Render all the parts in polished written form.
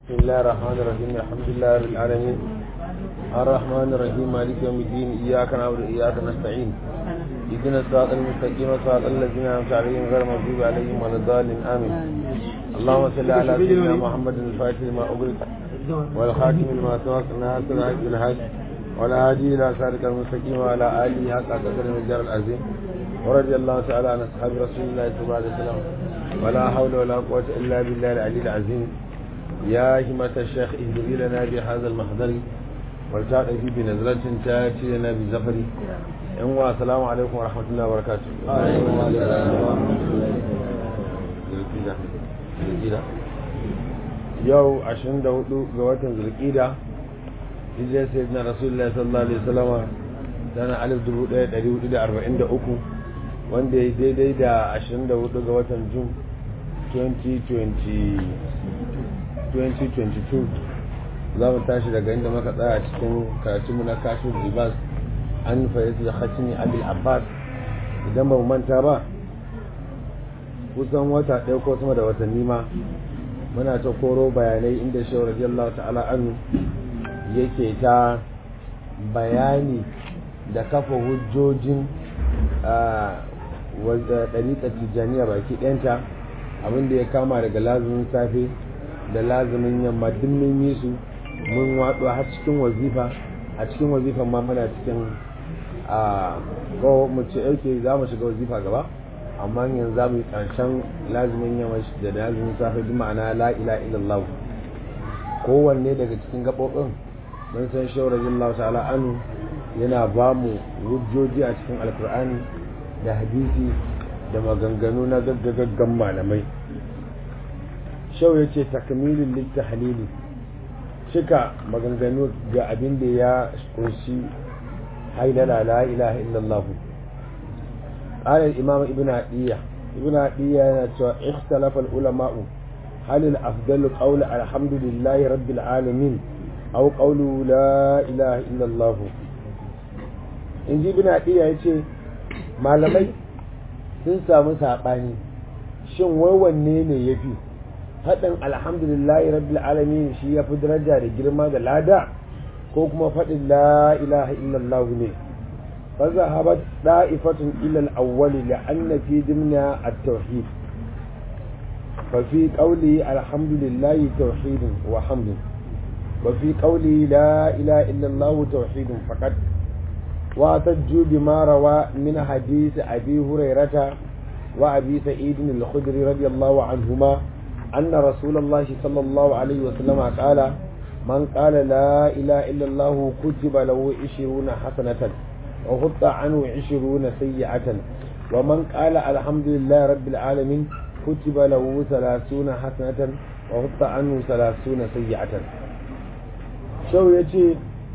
بسم الله الرحمن الرحيم الحمد لله رب العالمين الرحمن الرحيم مالك يوم الدين إياك نعبد وإياك نستعين اهدنا الصراط المستقيم صراط الذين أنعمت عليهم غير المغضوب عليهم ولا الضالين آمين اللهم صل على سيدنا محمد الفاتح لما أغلق والخاتم لما سبق ناصر الحق بالحق ولا هادي إلى صراطك المستقيم وعلى آله حق قدر المقدار العظيم ورضي الله تعالى عن أصحاب رسول الله صلى الله عليه وسلم ولا حول ولا قوة إلا بالله العلي العظيم يا همة الشيخ اهدئي لنا بهذا المحضر والتعطي بنزلة تأتي لنا بزفر السلام عليكم ورحمة الله وبركاته. يو 24 ga watan Zulqa'da hijirar sayyidina Rasulullahi sallallahu alaihi wasallam sana 1443 wanda ya daidai da 24 ga watan Jun 2022 za mu tashi daga inda muka tsaya cikin karatunmu na kashif libas an fayyata da khatimi abil abbas idan ba mu manta ba kusan wata ɗaya ko sama da watanni ma muna ta koro bayanai inda shehu radiyallahu ta'ala anhu yake ta bayani da kafa hujjojin ɗariƙar tijjaniya baki ɗanta abinda ya kama daga lazumin safe da lazumin yamma duk mun yi su mun waɗo har cikin wazifa a cikin wazifan ma muna cikin ko mu ce yake za mu shiga wazifa gaba amma yanzu za mu yi ƙarshen lazumin yamma da lazumin safe duk ma'ana la ilaha illallah kowanne daga cikin gaɓoɓin mun san shehu radiyallahu ta'ala anhu yana ba mu hujjoji a cikin alkur'ani da hadisi da maganganu na gaggagaggan malamai. Shau ya ce takmilin littahalili cika maganganu ga abin da ya kunshi hailala la ilaha illallah. Qala al-imam ibn Atiyya yana cewa ikhtalafa al-ulama'u hal al-afdal qawl alhamdulillahi rabbil alamin aw qawlu la ilaha illallah. Inji ibn Atiyya yace malamai sun samu sabani shin wai wanne ne yafi faɗin alhamdulillahi rabbil alamin shi ya fi daraja da girma da lada ko kuma faɗin la ilaha illallah ne fa zahabat da'ifatun ila al-awwal li'anna fi dimna at-tauhid fa fi qawli alhamdulillahi tauhidun wa hamdun wa fi qawli la ilaha illallah tauhidun faqat wa tajju bima rawa min hadith abi hurairata wa abi sa'id al-khudri radiyallahu anhuma أن رسول الله صلى الله عليه وسلم قال من قال لا إله إلا الله كتب له 20 حسنة وحط عنه 20 سيئة ومن قال الحمد لله رب العالمين كتب له 30 حسنة وحط عنه 30 سيئة شو يجي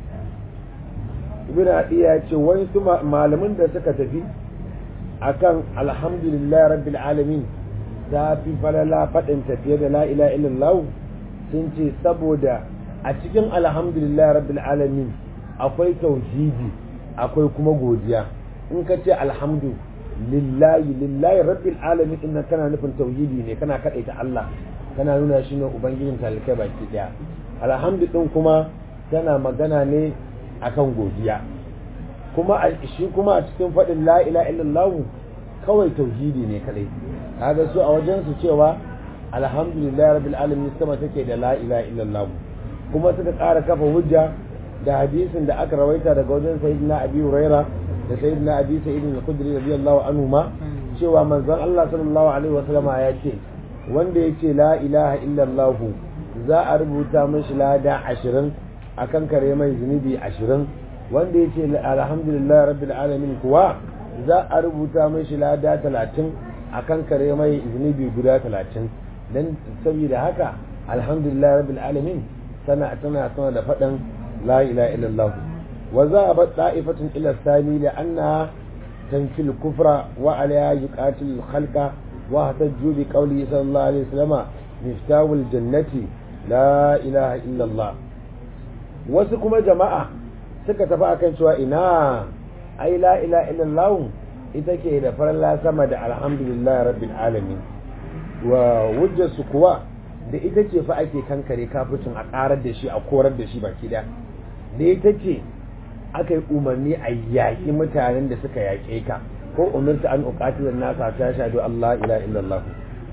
ابن عطية يجي وانتو معلمين دا سكتفي أكان الحمد لله رب العالمين ta fi falala faɗin tafiye da la ila illallah sun ce saboda a cikin alhamdulillah rabbil alamin akwai tauhidi akwai kuma godiya in ka ce alhamdu lillahi rabbil alamin din kana nufin tauhidi ne kana kadaita Allah kana nuna shi ne ubangijin talikai baki daya alhamdu din kuma tana magana ne akan godiya kuma shi kuma a cikin faɗin la ila illallah kawai tauhidi ne kadai kaga su a wajen su cewa alhamdulillah rabbil alamin sama take da la ilaha illallah kuma suka ƙara kafa hujja da hadisin da aka rawaita daga wajen sayyidina abi huraira da sayyidina abi sa'id al-khudri radiyallahu anhu ma cewa manzon Allah sallallahu alaihi wasallam ya ce wanda yace la ilaha illallah za a rubuta mishi lada 20 akan kare mai zunubi 20 wanda yace alhamdulillah rabbil alamin kuwa za a rubuta mishi lada 30 akan kare mai zunubi guda 30 dan saboda haka alhamdulillah rabbil alamin tana da fadan la ilaha illallah wa zahabat ta'ifatun ila thani li anna tanfil kufra wa alayha yuqatil khalqa wa hatajju bi qawli sallallahu alaihi wasallam miftahul jannati la ilaha illallah. Wasu kuma jama'a suka tafi akan cewa ina ai la ilaha illallah ita ke da farla sama da alhamdulillah rabbil alamin wa hujjarsu kuwa da ita ce fa ake kankare kafircin a karar da shi a korar da shi baki daya da ita ce aka yi umarni a yaƙi mutanen da suka yaƙe ka ko umarta an uqatilan nasa ta shahadu Allah ila illallah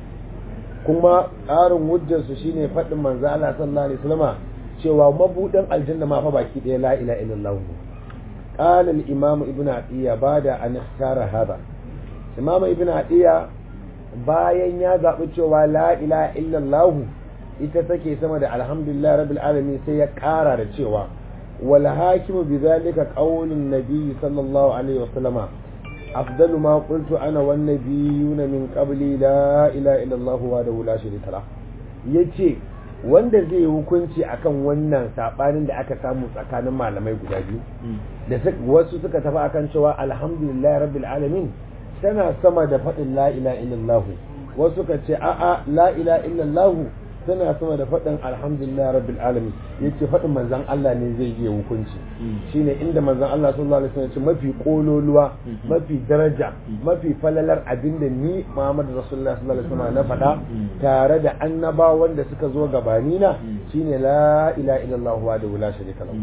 kuma ƙarin hujjarsu shine faɗin manzo Allah sallallahu alaihi wasallam cewa mabudan aljanna ma fa baki daya la ilaha illallah qala al-imam ibnu atiya bada an ikhtara hada imam ibnu atiya bayan ya zabi cewa la ilaha illallah ita take sama da alhamdulillah rabbil alamin sai ya ƙara da cewa wal hakimu bidhalika qawlun nabiy sallallahu alaihi wasallam afdalu ma qultu ana wan nabiyuna min qabli la ilaha illallah wa la sharika lah yace wanda zai hukunci akan wannan sabanin da aka samu tsakanin malamai guda biyu da wasu suka tafi akan cewa alhamdulillah rabbil alamin tana sama da faɗin la ilaha illallah wasu suka ce a'a la ilaha illallah tana sama da faɗin alhamdulillah rabbil alamin yace faɗin manzon Allah ne zai yi hukunci shine inda manzon Allah sallallahu alaihi wasallam ya ce mafi kololuwa mafi daraja mafi falalar abinda ni Muhammad Rasulullah sallallahu alaihi wasallam na faɗa tare da annabawan da suka zo gabani na shine la ilaha illallah wa la sharika lahu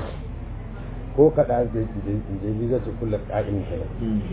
ko kada zai zai kullu qa'im kai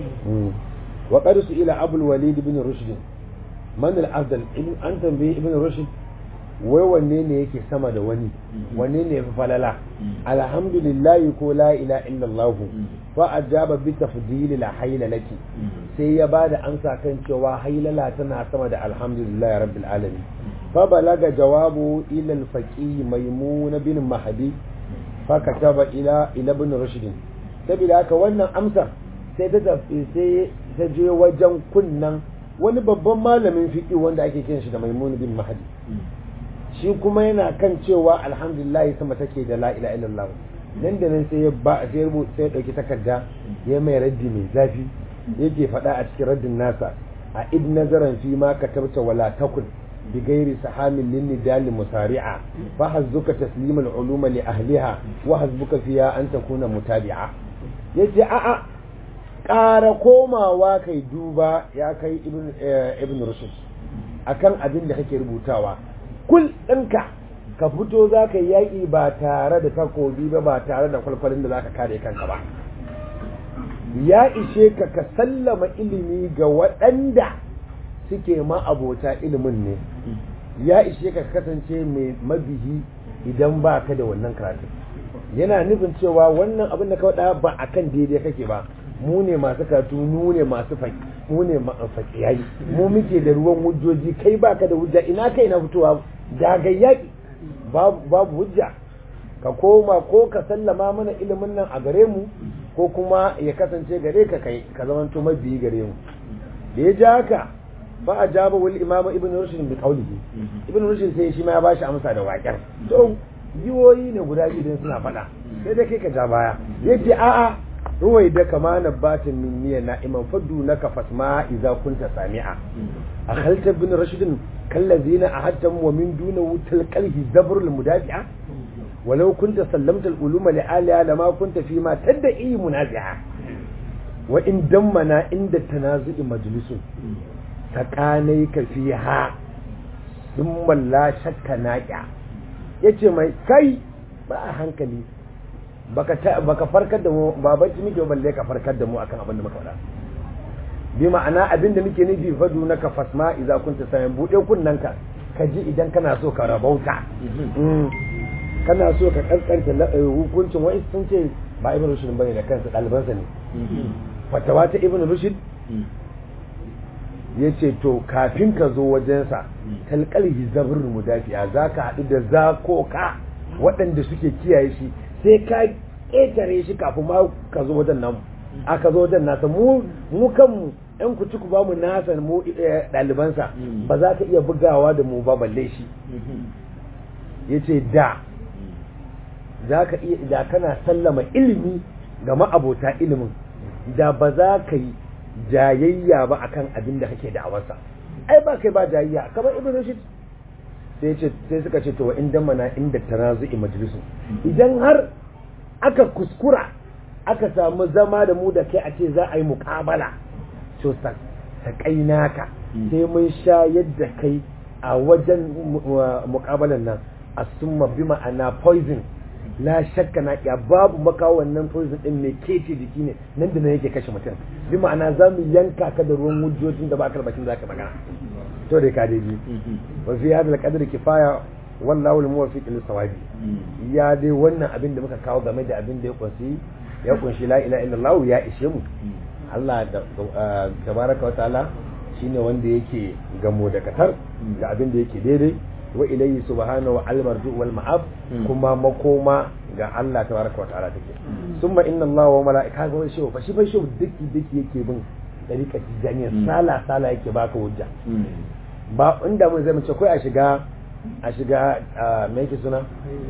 wa qad ila abul walid ibn rushd man al-afdal an tambayi ibn rushd wai wanne ne yake sama da wani wanne ne fi falala alhamdulillah ko la ilaha illallah fa ajaba bi tafdil la haylalati sai ya bada amsa kan cewa haylala tana sama da alhamdulillah rabbil alamin fa balaga jawabu ila al-faqih maymun bin mahdi fa kataba ila ibn rushd sabila haka wannan amsa sai ta je wajen kunnan wani babban malamin fiqh wanda ake kiran shi da maymun bin mahdi shi kuma yana kan cewa alhamdulillah sama take da la ilaha illallah nan da nan sai ya dauki takarda ya mai raddi mai zafi yake faɗa a cikin raddin nasa a id nazaran fi ma katabta wala takun bi ghairi sahamin lin nidal musari'a fa hazzuka taslim al uluma li ahliha wa hazbuka fiha an takuna mutabi'a yace a'a ƙara komawa kai duba ya kai ibn rushd akan abin da kake rubutawa kul ɗinka ka fito za ka yaƙi ba tare da takobi ba tare da kwalkwalin da za ka kare kanka ba ya ishe ka ka sallama ilimi ga waɗanda suke ma'abota ilimin ne ya ishe ka kasance mai mabihi idan ba ka da wannan karatu yana nufin cewa wannan abin da ka faɗa ba a kan daidai kake ba mu ne masu karatu mu ne masu mu ne faƙiyayi mu muke da ruwan hujjoji kai baka da hujja ina kai na fitowa daga yaƙi babu hujja ka koma ko ka sallama mana ilimin nan a gare mu ko kuma ya kasance gare ka kai ka zamanto mabiyi gare mu da ya ja haka fa ajaba wal imam ibn rushd bi qawlihi ibn rushd sai shi ma ya bashi amsa da waƙar to yiwoyi ne guda biyu suna faɗa sai dai kai ka ja baya yace a'a ruwai da kama na batin min miya na'iman faddu naka fasma idza kunta sami'a akhalta bin rashidin kallazina ahadtam wa min duna wutal qalhi zabrul mudafi'a walau kunta sallamta al-uluma li aliya lama kunta fi ma tad'i munazi'a wa in dammana inda tanazu'i majlisun taqanayka fiha thumma la shakka naqi'a yace mai kai ba hankali baka farkar da mu ba bacci muke balle ka farkar da mu akan abin da muka faɗa bi ma'ana abin da muke nufi fadu na ka fasma idza kunta sayan bude kunnanka ka ji idan kana so ka rabauta kana so ka kankanta hukuncin wa'is sun ce ba ibn rushd bane da kansa ɗalibansa ne fatawa ta ibn rushd yace to kafin ka zo wajensa talqalhi zabrul mudafi'a zaka haɗu da zakoka waɗanda suke kiyaye shi sai ka ƙetare shi kafin ma ka zo wajen nan aka zo wajen nasa mu kanmu ɗan ku ciku ba mu nasa mu ɗalibansa ba za ka iya bugawa da mu ba balle shi ya ce da za ka iya da kana sallama ilimi ga ma'abota ilimin da ba za ka yi jayayya ba akan abin da kake da'awarsa ai ba kai ba jayayya kamar ibn rushd sai suka ce to wa inda mana inda tanazu'i majlisu idan har aka kuskura aka samu zama da mu da kai a ce za a yi muƙabala to ta kainaka sai mun sha yadda kai a wajen muƙabalan nan asumma bi ma'ana poison la shakka na ya babu maka wannan poison din mai kece jiki ne nan da nan yake kashe mutum bi ma'ana za mu yanka ka da ruwan wujojin da ba ka bakin zaka magana to dai ka dai bi wa fi hadal qadri kifaya wallahu al-muwaffiq lis-sawabi ya dai wannan abin da muka kawo game da abin da ya kunshi la ilaha illallah ya ishe mu Allah da tabaraka wa ta'ala shine wanda yake gamo da katar da abin da yake daidai wa ilayhi subhanahu wa al-marju wal ma'ab kuma makoma ga Allah tabaraka wa ta'ala take summa inna Allah wa malaikatahu yashu fa shi diki yake bin dariƙar tijaniya sala yake baka hujja ba inda mun zai mu ce kai a shiga me yake suna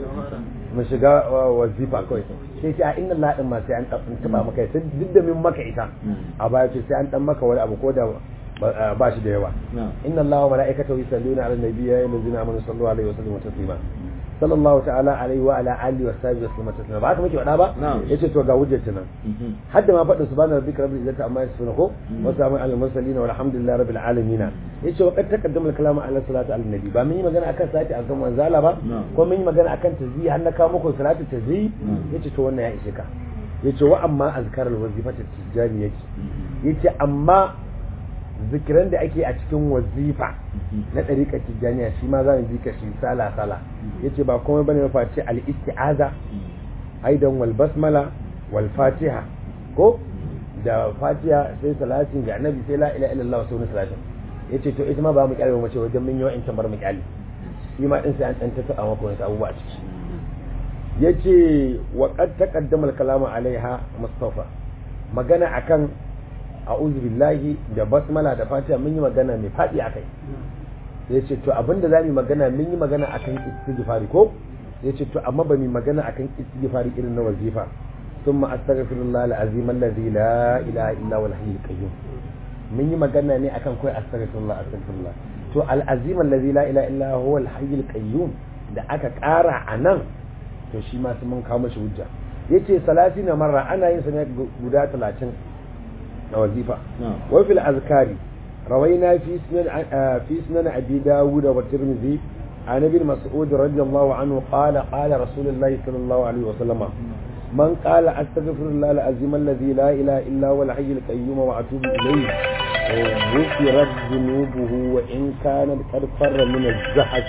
mu shiga wazifa kai sai ce a inna Allah din ma sai an taba maka sai duk da min maka ita a baya ce sai an dan maka wani abu ko da ba shi da yawa inna allaha wa malaikatahu yusalluna ala nabiyyi ya ayyuhallazina amanu sallu alaihi wa sallimu taslima sallallahu ta'ala alaihi wa ala alihi wa sahbihi wa sallam taslima ba haka muke faɗa ba yace to ga hujjatin nan hadda ma faɗin subhana rabbika rabbil izzati amma yasifun ko wa salamun alal mursalin walhamdulillahi rabbil alamin yace wa qad taqaddama al-kalamu ala salati ala nabi ba mun yi magana akan salati akan manzala ba ko mun yi magana akan tazyi har na kawo muku salati tazyi yace to wannan ya ishe ka yace wa amma azkarul wazifati tijani yace amma zikiran da ake a cikin wazifa na ɗariƙar tijjaniya shi ma za mu zika shi sala yace ba komai bane face al-isti'aza aidan wal basmala wal fatiha ko da fatiha sai salatin ga annabi sai la ilaha illallah sai salatin yace to ita ma ba mu kyale mace wajen mun yi wa'in tambar mu kyale shi ma din sai an dan tattaba maka wani abubuwa a ciki yace wa qad taqaddama al-kalamu alaiha mustafa magana akan a'udhu billahi da basmala da fatiha mun yi magana mai fadi akai yace to abinda zamu magana mun yi magana akan istighfari ko yace to amma ba mu magana akan istighfari irin na wazifa thumma astaghfirullah al-azim alladhi la ilaha illa huwa al-hayyul qayyum mun yi magana ne akan kai astaghfirullah to al-azim alladhi la ilaha illa huwa al-hayyul qayyum da aka kara anan to shi ma sai mun kawo mashi hujja yace 30 marra ana yin sa ne guda 30 وظيفة وفي الأذكار روينا في سنن أبي داود والترمذي عن ابن مسعود رضي الله عنه قال قال رسول الله صلى الله عليه وسلم من قال أستغفر الله العظيم الذي لا إله إلا هو الحي القيوم وأتوب إليه غفرت ذنوبه وإن كانت قد فر من الزحف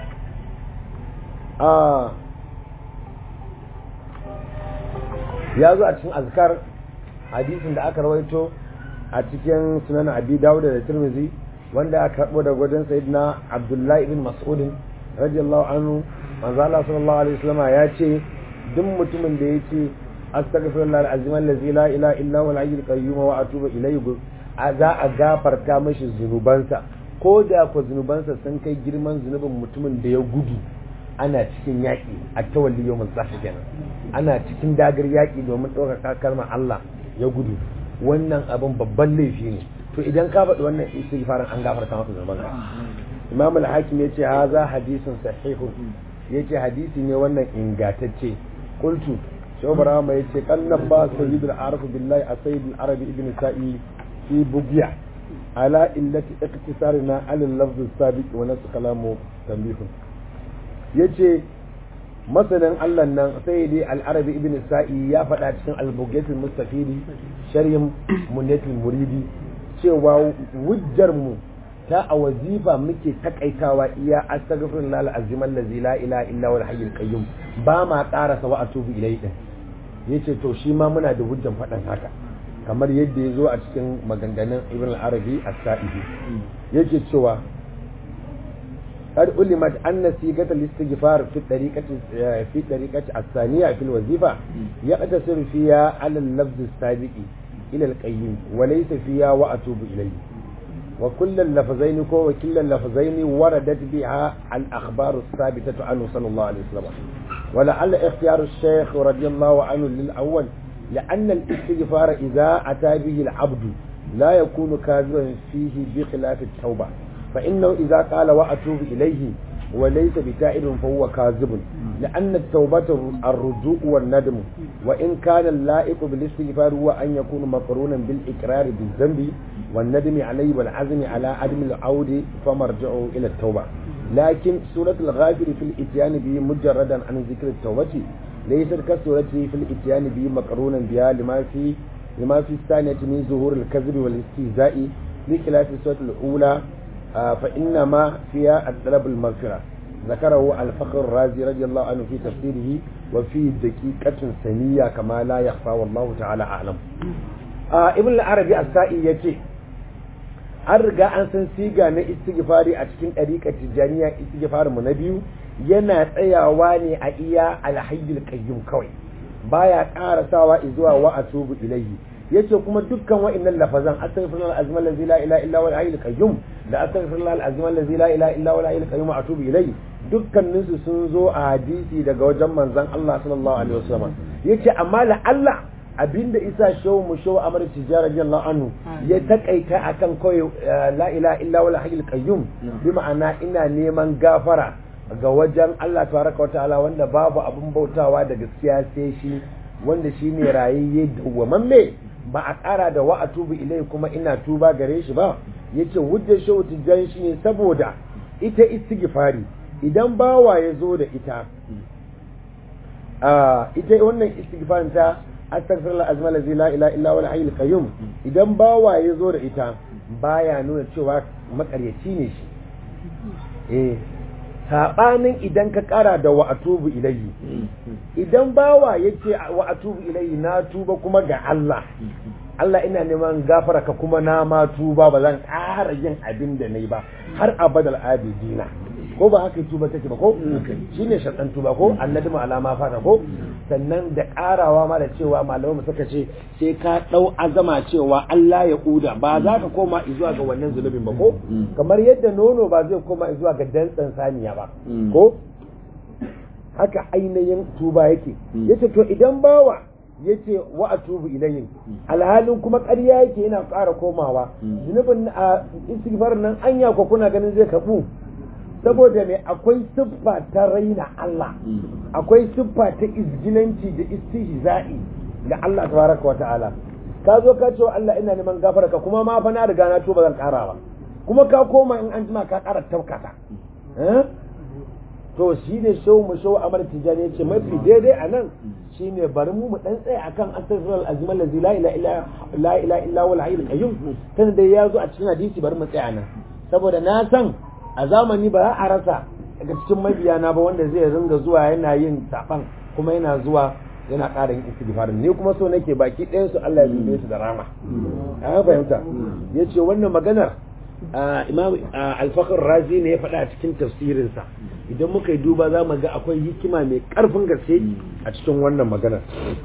يا ذو أتشن أذكار hadisin da aka rawaito a cikin sunan abi dawud da tirmidhi wanda aka karbo daga wajen sayyidina abdullahi ibn mas'ud radiyallahu anhu manzo Allah sallallahu alaihi wasallam ya ce duk mutumin da yace astaghfirullah alazim allazi la ilaha illa huwa al-hayyul qayyum wa atubu ilayhi za a gafarta mashi zunubansa ko da ko zunubansa sun kai girman zunubin mutumin da ya gudu ana cikin yaƙi a tawalli yawmul zahfi kenan ana cikin dagar yaƙi domin ɗaukaka kalmar Allah ya gudu wannan abin babban laifi ne to idan ka faɗi wannan istighfarin an gafarta maka zunuban ka Imam al-Hakim yace haza hadisun sahihun yace hadisi ne wannan ingantacce qultu shawbara mai yace kannab ba sayyidul arif billahi asayyid al-arabi ibn sa'i fi bugiya ala illati iqtisarina ala al-lafz as-sabiq wa nas kalamu tanbihun yace masanin Allah nan sai dai al-arabi ibn sa'i ya faɗa cikin al-bughatul mustafidi sharhin munyatul muridi cewa wujjar mu ta a wazifa muke takaitawa iya astaghfirullah al-azim allazi la ilaha illa huwa al-hayyul qayyum ba ma karasa wa atubu ilayhi din yace to shi ma muna da hujjan faɗan haka kamar yadda ya zo a cikin maganganun ibn al-arabi as-sa'idi yake cewa قد علمت أن صيغة الاستغفار في طريقة الثانية في الوظيفة يقتصر فيها على اللفظ السابق إلى القيم وليس فيها وأتوب إليه وكل اللفظين وردت بها الأخبار الثابتة عنه صلى الله عليه وسلم ولعل اختيار الشيخ رضي الله عنه للأول لأن الاستغفار إذا أتى به العبد لا يكون كاذبا فيه بخلاف التوبة فإنه إذا قال وأتوب إليه وليس بتائب فهو كاذب لأن التوبة الرجوع والندم وإن كان اللائق بالاستغفار هو أن يكون مقرونا بالإقرار بالذنب والندم عليه والعزم على عدم العود فمرجعه إلى التوبة لكن سورة الغافر في الإتيان به مجردا عن ذكر التوبة ليست كسورته في الإتيان به مقرونا بها لما في الثانية من ظهور الكذب والاستهزاء بخلاف السورة الأولى فإنما فيها الطلب المغفرة ذكره الفخر الرازي رضي الله عنه في تفسيره وفي دقيقة سنية كما لا يخفى والله تعالى أعلم ابن العربي السائي يتي an riga an san siga na istighfari a cikin ɗariƙar tijjaniya istighfarin mu na biyu yana tsayawa ne a iya alhayyul qayyum kawai baya ƙarasawa zuwa wa atubu ilayhi yace kuma dukkan wa'annan lafazan astaghfirullah azim allazi la ilaha illa huwa al-hayyul qayyum da astaghfirullah azim allazi la ilaha illa huwa al-hayyul qayyum atubu ilayhi dukkanin su sun zo a hadisi daga wajen manzon Allah sallallahu alaihi wasallam yace amma la Allah abinda isa shehu mu shehu amr tijara radiyallahu anhu ya takaita akan kawai la ilaha illa huwa al-hayyul qayyum bi ma'ana ina neman gafara ga wajen Allah tabaraka wa ta'ala wanda babu abun bautawa da gaskiya sai shi wanda shine rayayye dawwamamme ba a ƙara da wa atubu ilai kuma ina tuba gare shi ba yace hujjar shehu tijani shine saboda ita istighfari idan bawa ya zo da ita ita wannan istighfarin ta astaghfirullah azma la ilaha illa huwa al-hayyul qayyum idan bawa ya zo da ita baya nuna cewa makaryaci ne shi sabanin idan ka kara da wa atubu ilayhi idan bawa yace wa atubu ilayhi na tuba kuma ga Allah Allah ina neman gafara ka kuma na ma tuba ba zan ƙara yin abin da nayi ba har abadal abidina ko ba haka tuba take ba ko shine shartan tuba ko annadima alama fata ko sannan da karawa ma da cewa malamu suka ce sai ka dau azama cewa Allah ya kuda ba za ka koma zuwa ga wannan zulubin ba ko kamar yadda nono ba zai koma zuwa ga dantsan saniya ba ko haka ainihin tuba yake yace to idan bawa yace wa atubu ilayhi alhalin kuma ƙarya yake yana ƙara komawa zunubin istighfar nan anya ko kuna ganin zai kabu saboda mai akwai siffa ta raina Allah akwai siffa ta izgilanci da istihza'i ga Allah tabaraka wata'ala ka zo ka ce Allah ina neman gafara ka kuma ma fa na riga na tuba zan ƙara ba kuma ka koma in an jima ka ƙara taukata to shi ne shehu mu shehu amar tijani yace mafi daidai anan shine bari mu dan tsaya akan astaghfirul azim allazi la ilaha illa huwa al-hayyul qayyum tana da yazo a cikin hadisi bari mu tsaya nan saboda na san a zamani ba za a rasa daga cikin mabiyana ba wanda zai ringa zuwa yana yin saban kuma yana zuwa yana ƙara yin istighfarin ne kuma so nake baki ɗayan su Allah ya dube su da rama an fahimta yace wannan maganar Imam Al-Fakhr Razi ne ya faɗa a cikin tafsirinsa idan muka yi duba za mu ga akwai hikima mai ƙarfin gaske a cikin wannan maganar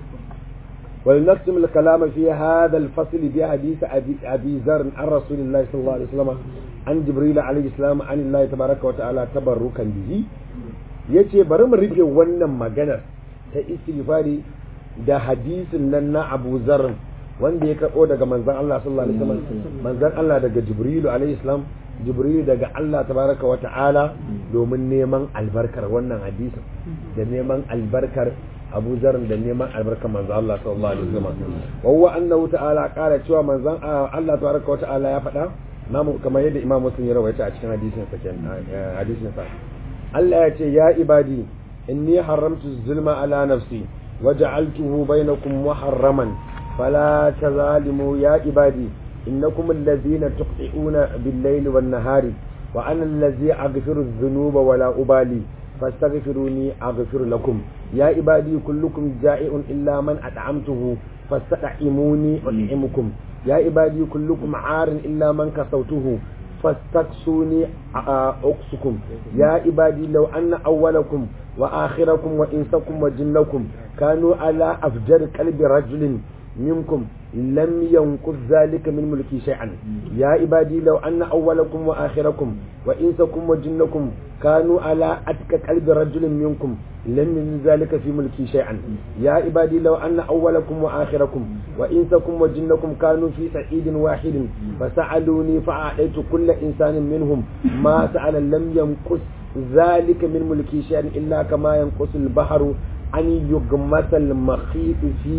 ولنختم الكلام في هذا الفصل بحديث أبي ذر عن رسول الله صلى الله عليه وسلم عن جبريل عليه السلام عن الله تبارك وتعالى تبركا به yace bari mu rufe wannan maganar ta istighfari da hadisin nan na Abu Zar wanda ya karbo daga manzon Allah sallallahu alaihi wasallam manzon Allah daga Jibril alaihi salam Jibril daga Allah tabaraka wa ta'ala domin neman albarkar wannan hadisin da neman albarkar Abu Zar da neman albarkar manzon Allah sallallahu alaihi wasallam wa huwa annahu ta'ala qala cewa manzon Allah tabaraka wa ta'ala ya faɗa namu kamar yadda Imam Muslim ya rawaita a cikin hadisin sa Allah ya ce ya ibadi inni haramtu zulma ala nafsi waja'altuhu bainakum muharraman fala tazalimu ya ibadi innakum alladhina tuqti'una bil-layli wan-nahari wa ana alladhi aghfiru adh-dhunuba wa la ubali fastaghfiruni aghfir lakum ya ibadi kullukum ja'i'un illa man at'amtuhu fasta'imuni ud'imukum ya ibadi kullukum 'arin illa man kasawtuhu فاستكسوني أقسكم يا عبادي لو أن أولكم وآخركم وإنسكم وجنكم كانوا على أفجر قلب رجل منكم لم ينقذ ذلك من ملكي شيئا يا عبادي لو أن أولكم وآخركم وإنسكم وجنكم كانوا على أتك قلب رجل منكم لم ينقذ ذلك في ملكي شيئا يا عبادي لو أن أولكم وآخركم وإنسكم وجنكم كانوا في سعيد واحد فسألوني فأعطيت كل إنسان منهم ما سأل لم ينقص zalika min mulki shay'an illa kama yanqusu al-bahru an yughmasa al-makhit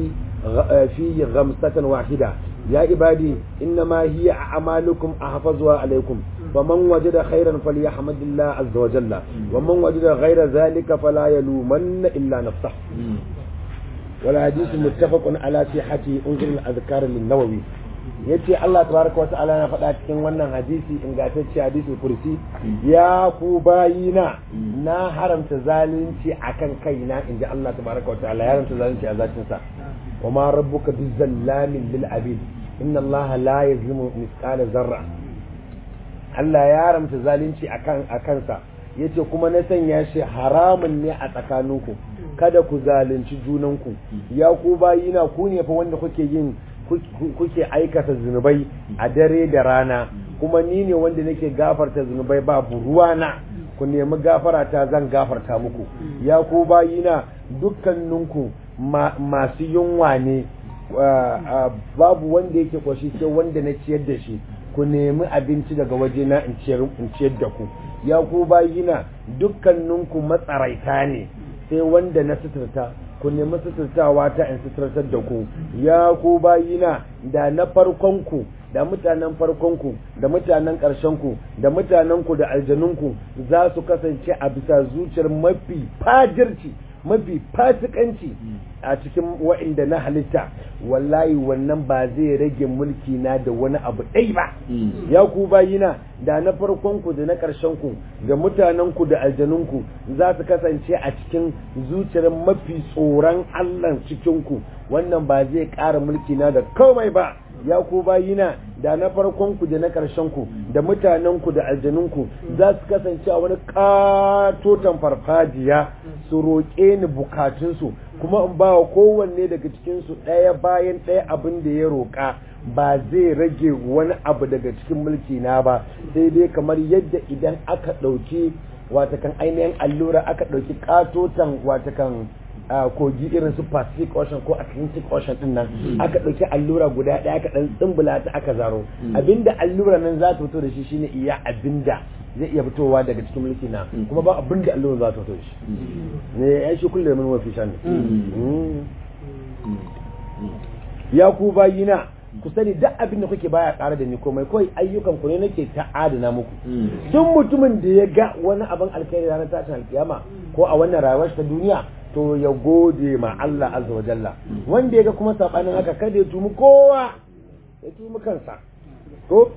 fi ghamsatan wahida ya ibadi innama hiya a'malukum ahfazuha alaykum faman wajada khairan falyahmadillah azza wa jalla waman wajada ghayra zalika fala yalumanna illa nafsahu والحديث متفق على صحته انظر الاذكار للنووي yace Allah tabaraka wa ta'ala na faɗa cikin wannan hadisi ingantacce hadisul kursi ya ku bayina na haramta zalunci akan kaina inji Allah tabaraka wa ta'ala ya haramta zalunci a zatin sa wa ma rabbuka bizallamin lil abid inna Allah la yazlimu mithqala zarra Allah ya haramta zalunci akan sa yace kuma na sanya shi haramun ne a tsakaninku kada ku zalunci junanku ya ku bayina ku ne fa wanda kuke aikata zunubai a dare da rana kuma ni ne wanda nake gafarta zunubai babu ruwana ku nemi gafara ta zan gafarta muku ya ku bayina dukkaninku masu yunwa ne babu wanda yake kwashi sai wanda na ciyar da shi ku nemi abinci daga wajena in ciyar da ku ya ku bayina dukkaninku matsaraita ne sai wanda na suturta ku nemi suturtawa ta in suturtar da ku ya ku bayina da na farkonku da mutanen farkonku da mutanen ƙarshenku da mutanenku da aljanunku za su kasance a bisa zuciyar mafi fajirci mafi fasikanci a cikin wa'inda na halitta wallahi wannan ba zai rage mulki na da wani abu ɗai ba ya ku bayina da na farkonku da na ƙarshenku da mutanenku da aljanunku za su kasance a cikin zuciyar mafi tsoron Allah cikinku wannan ba zai ƙara mulki na da komai ba ya ku bayina da na farkonku da na ƙarshenku da mutanenku da aljanunku za su kasance a wani katotan farfajiya su roƙe ni bukatunsu kuma in ba wa kowanne daga cikinsu ɗaya bayan ɗaya abin da ya roƙa ba zai rage wani abu daga cikin mulki na ba sai dai kamar yadda idan aka ɗauki watakan ainihin allura aka ɗauki katotan watakan kogi irin su Pacific Ocean ko Atlantic Ocean din nan aka ɗauki allura guda ɗaya aka ɗan tsimbula ta aka zaro abinda allura nan za ta fito da shi shine iya abinda zai iya fitowa daga cikin mulki na kuma ba abinda allura za ta fito da shi ne ya shi kullum mun wafi shan ya ku bayina ku sani duk abin da kuke baya ƙara da ni komai kawai ayyukan ku ne nake ta adana muku duk mutumin da ya ga wani abin alkhairi ranar tashin alkiyama ko a wannan rayuwar ta duniya to ya gode ma Allah azza wa jalla wanda ya ga kuma sabanin haka kada ya tumi kowa ya tumi kansa to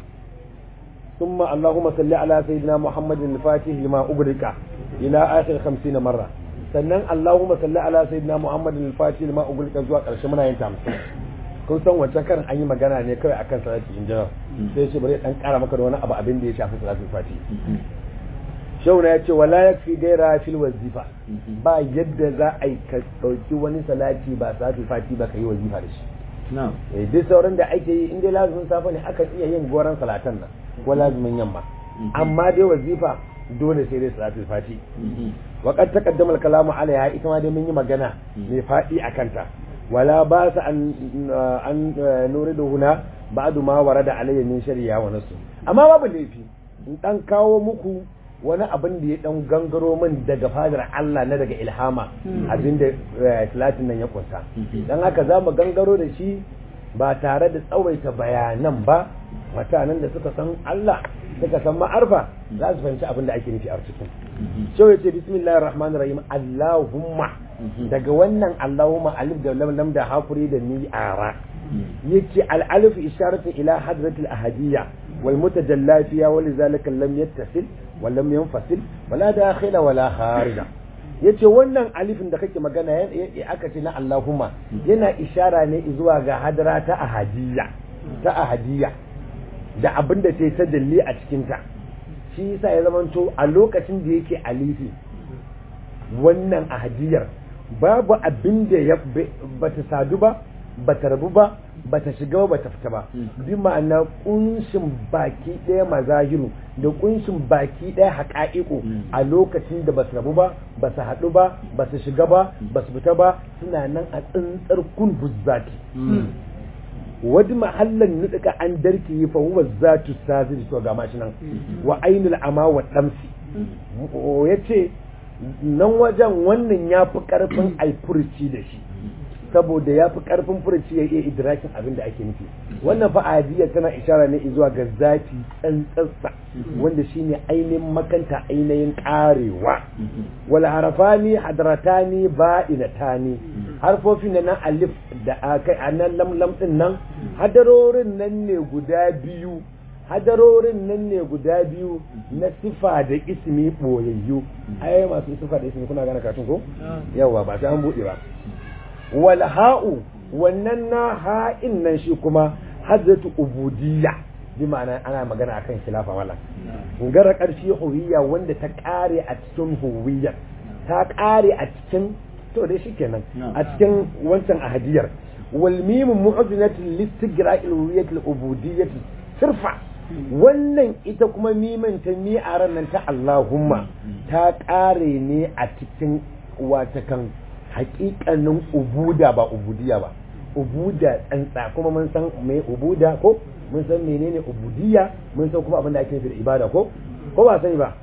thumma Allahumma salli ala sayyidina Muhammadin al-fatih lima ugrika ila akhir 50 marra sannan Allahumma salli ala sayyidina Muhammadin al-fatih lima ugrika zuwa karshe muna yin 50 kun san wancan karin an yi magana ne kawai akan salati in general sai shi bari dan kara maka da wani abu abin da ya shafi salatul fati shauna ya ce wala yakfi gaira fil wazifa ba yadda za a yi ka dauki wani salati ba salatul fati ba ka yi wazifa da shi na'am duk sauran da ake yi inda lazumin safa ne aka iya yin goran salatan nan ko lazumin yamma amma dai wazifa dole sai dai salatul fati wa qad taqaddama al-kalamu alaiha ita ma dai mun yi magana mai fadi akan ta wala ba sa an nuridu huna ba'du ma warada alayya min shari'a wa nasu amma babu laifi in dan kawo muku wani abin da ya dan gangaro min daga fadar Allah na daga ilhama abinda salatin nan ya kunsa dan haka zamu gangaro da shi ba tare da tsawaita bayanan ba mutanen da suka san Allah suka san ma'arfa za su fahimci abin da ake nufi a cikin so yace bismillahir rahmanir rahim Allahumma daga wannan Allahumma alif da lam da hakuri da ni ara yace al alif isharatu ila hadratil ahadiyya wal mutajalla fiha wa lidhalika lam yattasil wa lam yanfasil wala dakhila wala kharija yace wannan alifin da kake magana aka ce na Allahumma yana ishara ne zuwa ga hadra ta ahadiyya da abinda sai ta dalli a cikin ta shi yasa ya zamanto a lokacin da yake alifi wannan ahadiyar babu abin da ya bata sadu ba bata rabu ba bata shiga ba bata fita ba bi ma'ana kunshin baki daya mazahiru da kunshin baki daya haƙa'iƙo a lokacin da basu rabu ba basu haɗu ba basu shiga ba basu fita ba suna nan a tsintsar kun buzzati wadi mahallan nutsuka an darki fa huwa zatu sazir to ga mashi nan wa ainul ama wa damsi yace nan wajen wannan yafi karfin ai furci da shi saboda yafi karfin furci ya iya idrakin abin da ake nufi wannan fa ahadiyya tana ishara ne zuwa ga zati tsantsatsa wanda shine ainihin makanta ainihin karewa wal harafani hadratani ba'inatani harfofin nan alif da akai anan lam din nan hadarorin nan ne guda biyu na sifa da ismi boyayyu ai masu sifa da ismi kuna gane katun ko yawa ba sai an bude ba wal ha'u wannan na ha'in nan shi kuma hadratu ubudiyya bi ma'ana ana magana akan khilafa wala gara karshe huwiyya wanda ta kare a cikin huwiyya ta kare a cikin to dai shikenan a cikin wancan ahadiyar wal mim mu'zinatu listigra'il huwiyyati al-ubudiyyati sirfa wannan ita kuma mimin ta mi'aran nan ta Allahumma ta kare ne a cikin watakan haƙiƙanin ubuda ba ubudiyya ba ubuda tsantsa kuma mun san me ubuda ko mun san menene ubudiyya mun san kuma abin da ake nufi da ibada ko ba sani ba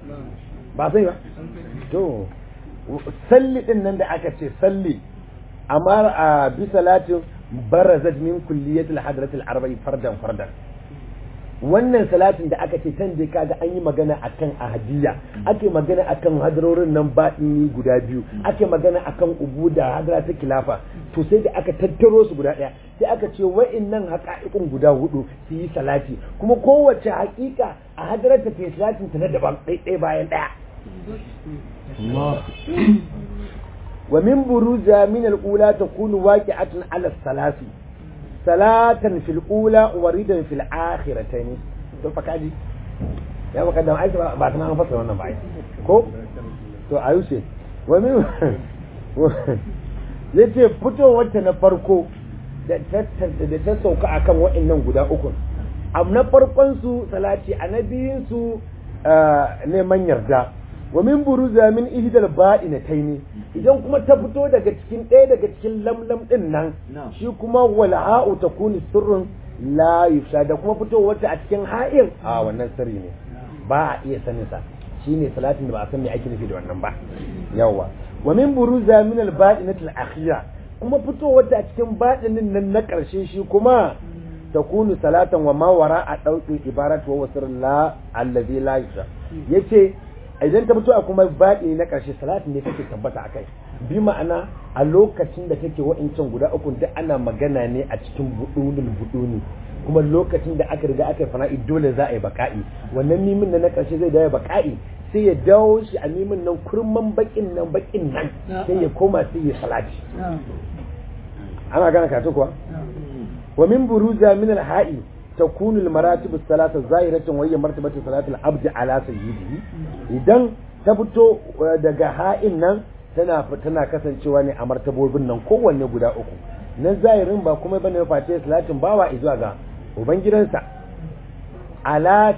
to salli din nan da aka ce salli amma a bi salatin barazat min kulliyatil hadratil arba'i fardan wannan salatin da aka ce can dai kaga an yi magana akan ahadiyya ake magana akan hadarorin nan baɗini guda biyu ake magana akan ubuda hadara ta kilafa to sai da aka tattaro su guda ɗaya sai aka ce wa'innan haƙa'iƙun guda hudu su yi salati kuma kowace haƙiƙa a hadarar ta fi salatin ta na daban ɗaya bayan ɗaya wa min buruza min al-ula takunu waqi'atun ala salasi salatan fil ula wa ridan fil akhiratayn to fakaji ya baka da aiki ba tana an fasa wannan ba ko to ayushe wa min yace fitowar ta na farko da ta sauka akan wa'annan guda uku na farkon su salati annabiyin su neman yarda wa min buruza min ihdal ba'inataini idan kuma ta fito daga cikin ɗaya daga cikin lamlam din nan shi kuma wal ha'u takunu sirrun la yufsha da kuma fitowar ta a cikin ha'in a wannan sirri ne ba a iya sanin sa shine salatin da ba a san me ake nufi da wannan ba yawa wa min buruza min al ba'inatil akhira kuma fitowar ta a cikin baɗinin nan na ƙarshe shi kuma takunu salatan wa ma wara a dauki ibaratu wa sirrun la allazi la yufsha yace idan ta fito a kuma baɗi na ƙarshe salatin ne take tabbata akai bi ma'ana a lokacin da take wa'incan guda uku da ana magana ne a cikin buduni kuma lokacin da aka riga aka yi fana'i dole za a yi baka'i wannan mimin na ƙarshe zai dawo baka'i sai ya dawo shi a mimin nan kurman bakin nan sai ya koma sai ya salati ana gana katu kuwa wa min buruza min al-ha'i تكون المراتب الثلاثة ظاهرة وهي مرتبة صلاة العبد على سيده idan ta fito daga ha'in nan tana kasancewa ne a martabobin nan kowanne guda uku na zahirin ba kuma bane face salatin bawa izuwa ga ubangidansa ala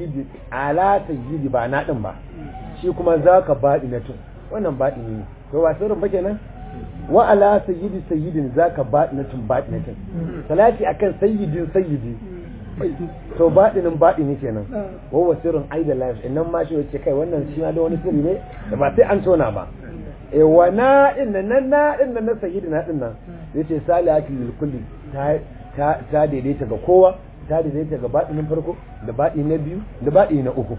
sayyidi ba na din ba shi kuma zaka baɗi na tun wannan baɗi ne to ba sirrin ba kenan wa ala sayyidin zaka baɗi na tun salati akan sayyidi to baɗinin baɗini kenan wa sirrin aida life innan ma shi wace kai wannan shi ma da wani sirri ne da ba sai an tona ba wa na din na sayyidina din nan yace salatu lil kulli ta daidaita ga kowa ta daidaita ga baɗinin farko da baɗi na biyu da baɗi na uku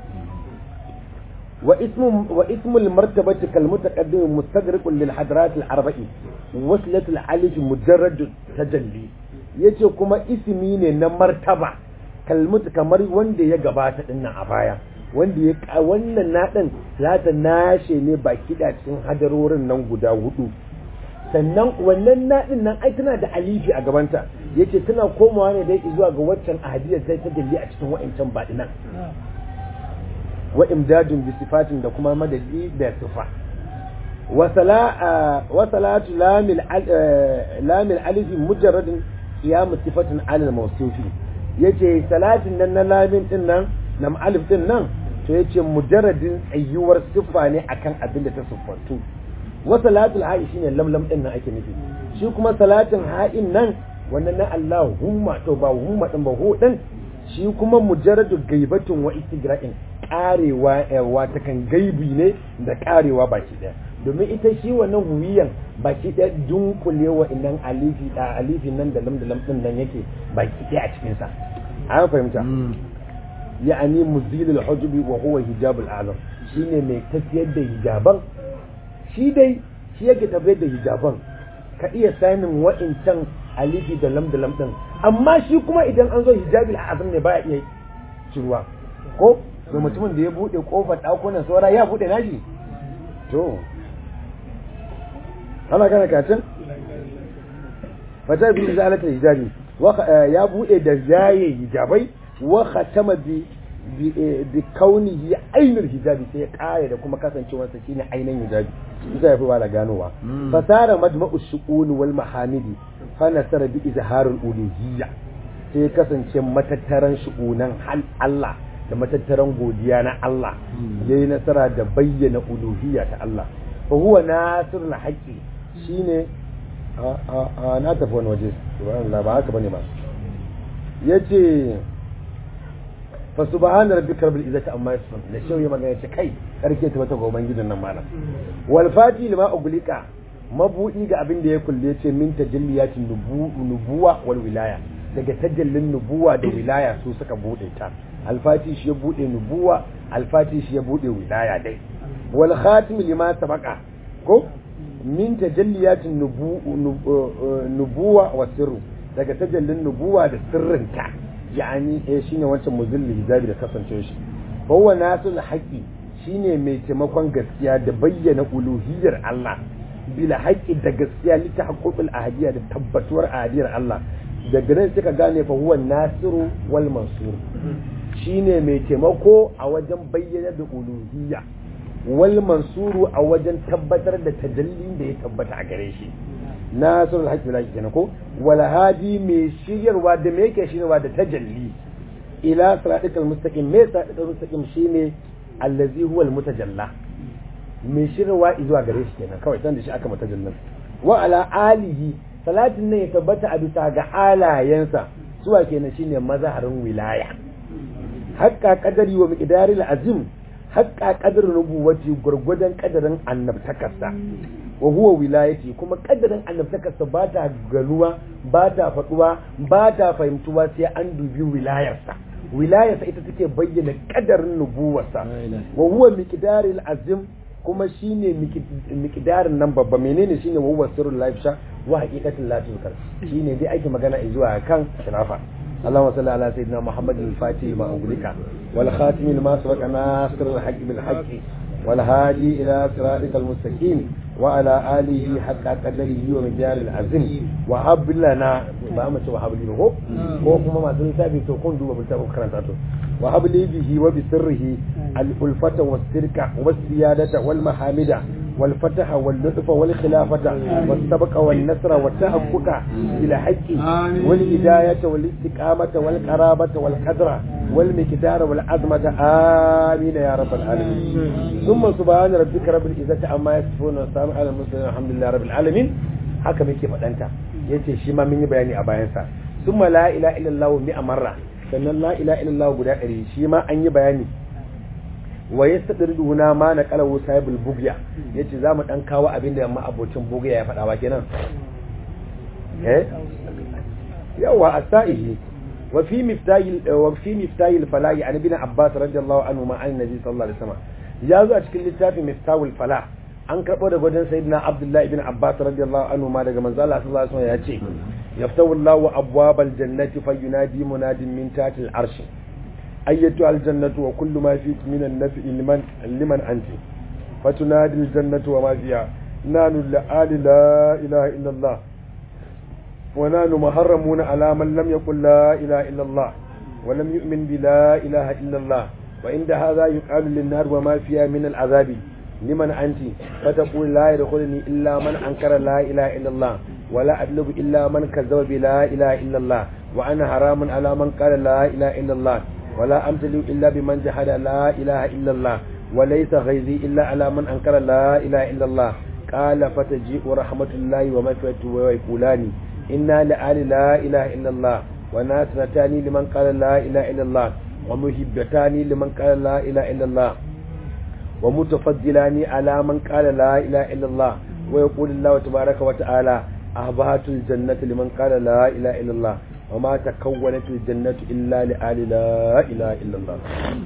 wa ismul martabati kal mutaqaddim mustadriqun lil hadrat al arba'i waslat al alif mujarrad tajalli yace kuma ismi ne na martaba kalmutu kamar wanda ya gabata dinnan a baya wanda ya wannan nadan zata nashe ne baki da cikin hadarorin nan guda hudu sannan wannan nadin nan ai tana da alifi a gabanta yace tana komawa ne dai zuwa ga waccan ahadiyar sai ta dalli a cikin wa'ancan badinan wa imdadun bi sifatin da kuma madadi da sifa wa salatu lamil alif mujarradin qiyam sifatin ala al-mawsufi yace salatin nan na lamin din nan na alif din nan to yace mujarradin tsayuwar siffa ne akan abin da ta siffantu wa salatul ha'i shine lamlam din nan ake nufi shi kuma salatin ha'in nan wannan na Allahumma to ba humma din ba hu din shi kuma mujarradu gaibatun wa istigra'in karewa wata kan gaibi ne da karewa baki daya domin ita shi wannan huwiyan baki daya dunkulewa idan alifi nan da lam din nan yake baki daya a cikin sa an fahimta ya'ani muzilul hujubi wa huwa hijabul azam shine mai tafiyar da hijaban shi yake tafiyar da hijaban ka iya sanin wa'incan alifi da lam din amma shi kuma idan an zo hijabil azam ne baya iya ciruwa ko to mutumin da ya bude kofar dakunan saura ya bude nashi to ana kana kacin fata bi zalata hijabi ya bude da jaye hijabai wa khatama bi kaunihi ainul hijabi sai ya kare da kuma kasancewar sa shine ainin hijabi sai ya fi wala ganowa fasara majma'u shu'un wal mahamidi fa nasara bi izharul uluhiyya sai ya kasance matattaran shu'unan hal Allah da matattaran godiya na Allah yayi nasara da bayyana uluhiyya ta Allah fa huwa nasirul haqqi shine na tafi wani waje subhanallah ba haka bane ba yace fa subhana rabbika rabbil izzati amma yasifun da shauye magana yace kai karke ta wata goban gidan nan malam wal fati lima uglika mabudi ga abin da ya kulle yace min tajalliyatin nubuwa wal wilaya daga tajallin nubuwa da wilaya su suka bude ta alfati shi ya bude nubuwa alfati shi ya bude wilaya dai wal khatim lima sabaqa ko min tajalliyatin nubuwa wa sirru daga tajallin nubuwa da sirrinta yani shine wancan muzilli hijabi da kasance shi huwa nasul haqi shine mai taimakon gaskiya da bayyana uluhiyyar Allah bila haqqi da gaskiya li tahaqququl ahadiyya da tabbatuwar ahadiyar Allah daga nan suka gane fa huwa nasiru wal mansur shine mai taimako a wajen bayyana da uluhiyya wal mansuru a wajen tabbatar da tajallin da ya tabbata a gare shi nasirul haqqi la kenan ko wala hadi mai shiryarwa da me yake shiryarwa da tajalli ila siratal mustaqim me siratal mustaqim shine allazi huwa al mutajalla mai shiryarwa zuwa gare shi kenan kawai san da shi aka mutajallin wa ala alihi salatin nan ya tabbata a bisa ga alayensa suwa kenan shine mazaharin wilaya haqqa qadari wa miqdaril azim haqqa qadar nubuwati gurgudan qadarin annabtakarsa wa huwa wilayati kuma qadarin annabtakarsa ba ta ganuwa ba ta faduwa ba ta fahimtuwa sai an dubi wilayarsa ita take bayyana qadarin nubuwarsa wa huwa miqdaril azim kuma shine miqdarin nan babba menene shine wa huwa sirrul laifsha wa haqiqatul la tukar shine dai ake magana zuwa kan shirafa اللهم صل على سيدنا محمد الفاتح لما أغلق والخاتم لما سبق ناصر الحق بالحق والهادي إلى صراطك المستقيم وعلى آله حق قدره ومجال العظيم وهب لنا بأمة وهب لي هو كما ما تنسى تكون دوما بالتابع كرانتاتو وهب لي به وبسره الألفة والسركة والسيادة والمحامدة والفتح واللطف والخلافة والسبق والنصر والتحقق إلى حق والهداية والاستقامة والقرابة والقدرة والمقدار والعظمة آمين يا رب العالمين ثم سبحان ربك رب العزة عما يصفون وسلام على المرسلين الحمد لله رب العالمين haka muke fadanta yace shi ma mun yi bayani a bayan sa thumma la ilaha illallah 100 marra sannan la ilaha illallah guda 100 shi ma an yi bayani wa yastadriduna ma na qalahu sahibul bugya yace zamu dan kawo abinda yamma abocin bugya ya fada wa kenan yawa asaihi wa fi miftahil falahi an ibn abbas radiyallahu anhu ma an nabi sallallahu alaihi wasallam ya zo a cikin littafin miftahul falah an karbo daga wajen sayyidina abdullah ibn abbas radiyallahu anhu ma daga manzo Allah sallallahu alaihi wasallam ya ce yaftahu Allahu abwabal jannati fayunadi munadin min tahtil arshi أيتها الجنة وكل ما فيك من النفع لمن أنت فتنادي الجنة وما فيها نحن لآل لا إله إلا الله ونحن محرمون على من لم يقل لا إله إلا الله ولم يؤمن بلا إله إلا الله وعند هذا يقال للنار وما فيها من العذاب لمن أنت فتقول لا يدخلني إلا من أنكر لا إله إلا الله ولا أدلب إلا من كذب بلا إله إلا الله وأنا حرام على من قال لا إله إلا الله ولا أمتلئ إلا بمن جحد لا إله إلا الله وليس غيظي إلا على من أنكر لا إله إلا الله قال فتجيء رحمة الله ومغفرته ويقولان إنا لآل لا إله إلا الله وناس نتاني لمن قال لا إله إلا الله ومحبتان لمن قال لا إله إلا الله ومتفضلان على من قال لا إله إلا الله ويقول الله تبارك وتعالى أهبات الجنة لمن قال لا إله إلا الله وما تكونت الجنة إلا لآل لا إله إلا الله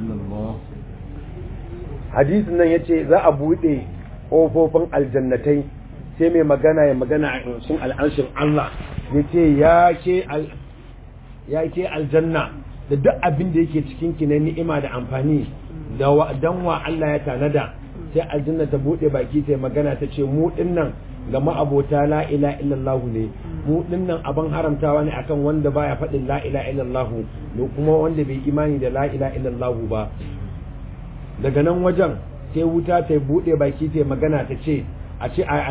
حديث nan yace za a bude kofofin aljannatai sai mai magana ya magana a cikin al'arshin Allah yace yake aljanna da duk abin da yake cikin ki na ni'ima da amfani da danwa Allah ya tanada sai aljanna ta bude baki ta magana ta ce mu dinnan ga ma'abota la ilaha illallah ne mu dinnan abin haramtawa ne akan wanda baya faɗin la ilaha illallah ne kuma wanda bai imani da la ilaha illallah ba daga nan wajen sai wuta ta bude baki ta magana ta ce a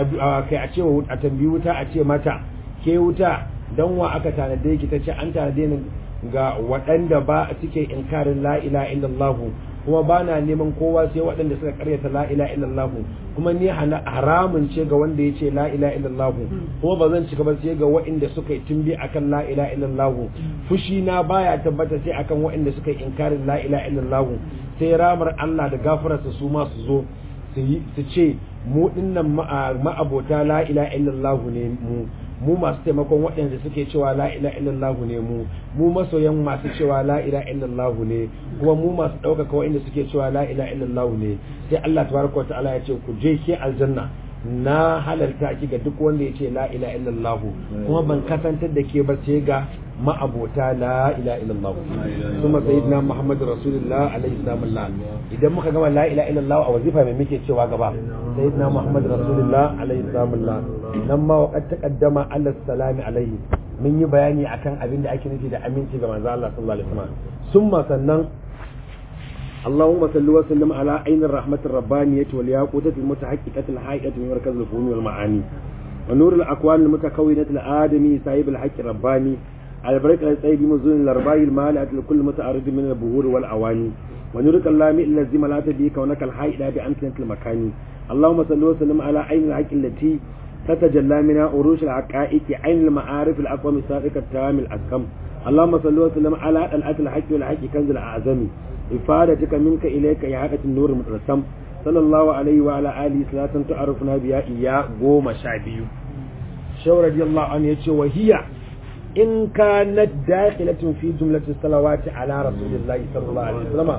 tambayi wuta a ce mata ke wuta dan wa aka tanade ki ta ce an tanade ni ga waɗanda ba suke inkarin la ilaha illallah kuma ba na neman kowa sai waɗanda suka karyata la ilaha illallah kuma ni haramun ce ga wanda ya ce la ilaha illallah kuma ba zan cika ba sai ga waɗanda suka yi tumbi akan la ilaha illallah fushi na baya tabbata sai akan waɗanda suka yi inkarin la ilaha illallah sai ramar Allah da gafararsa su ma su zo su ce mu dinnan ma'abota la ilaha illallah ne mu masu taimakon waɗanda suke cewa la ilaha illallah ne mu masoyan masu cewa la ilaha illallah ne kuma mu masu ɗaukaka waɗanda suke cewa la ilaha illallah ne sai Allah tabaraka ta'ala ya ce ku je ke aljanna na halarta ki ga duk wanda ya ce la ilaha illallah kuma ban kasantar da ke ba sai ga ma'abota la ilaha illallah kuma sayyidina muhammadu rasulullah alaihi salam idan muka gama la ilaha illallah a wazifa mai muke cewa gaba sayyidina muhammadu rasulullah alaihi salam nan ma waqad taqaddama ala salami alaihi mun yi bayani akan abin da ake nufi da aminci ga manzo Allah sallallahu alaihi wasallam summa sannan اللهم صل وسلم على عين الرحمة الربانية والياقوتة المتحققة الحقيقة من مركز الفهوم والمعاني ونور الأكوان المتكونة الآدمي صاحب الحق الرباني البركة الطيب مزون الأرباع المالئة لكل متعرض من البهور والأواني ونورك اللامئ الذي ملأت به كونك الحي لا بأمكنة المكان اللهم صل وسلم على عين الحق التي تتجلى منها أروش الحقائق عين المعارف الأقوم السابقة التام الأسكم اللهم صل وسلم على الأت الحق والحق كنز الأعظم إفادتك منك إليك إعادة النور المترسم صلى الله عليه وعلى آله صلاة تعرفنا بها إياه قوم شعبي شو رضي الله عنه يتشو وهي إن كانت داخلة في جملة الصلوات على رسول الله صلى الله عليه وسلم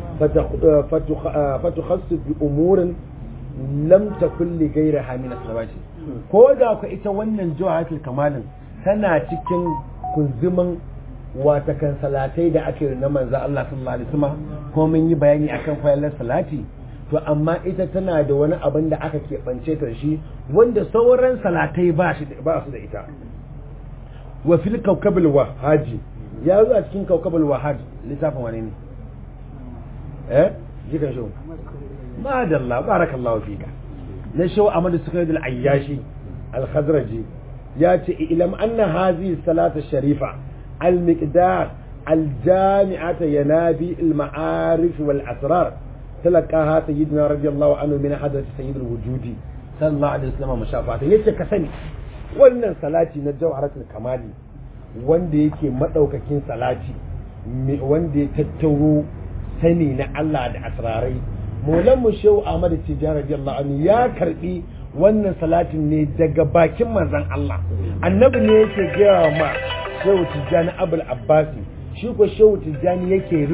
فتخصص بأمور لم تكن لغيرها من الصلوات كودا كإتا ونن جوهة الكمال سنة تكن كنزمن watakan salatai da ake na manzo Allah sallallahu alaihi wasallam ko mun yi bayani akan fayalar salati to amma ita tana da wani abin da aka keɓance ta shi wanda sauran salatai ba su da ita wa fil kawkabil wahaji ya zo a cikin kawkabil wahaj littafin wane ne jikan shi madalla barakallahu fika na shi Ahmad Sukayd al-Ayyashi al-Khazraji ya ce ilam anna hadhihi salatu sharifa المقدار الجامعة ينابي المعارف والأسرار تلقاها سيدنا رضي الله عنه من حضرة سيد الوجود صلى الله عليه وسلم مشافاته يتكسني wannan salati na jawharatul kamali wanda yake madaukakin salati wanda ya tattauro sani na Allah da asrarai maulan mu shehu Ahmad Tijani radiyallahu anhu ya karbi wannan salatin ne daga bakin manzon Allah annabi ne yake gaya ma shehu Tijjani Abul Abbasi shi ko shehu Tijjani yake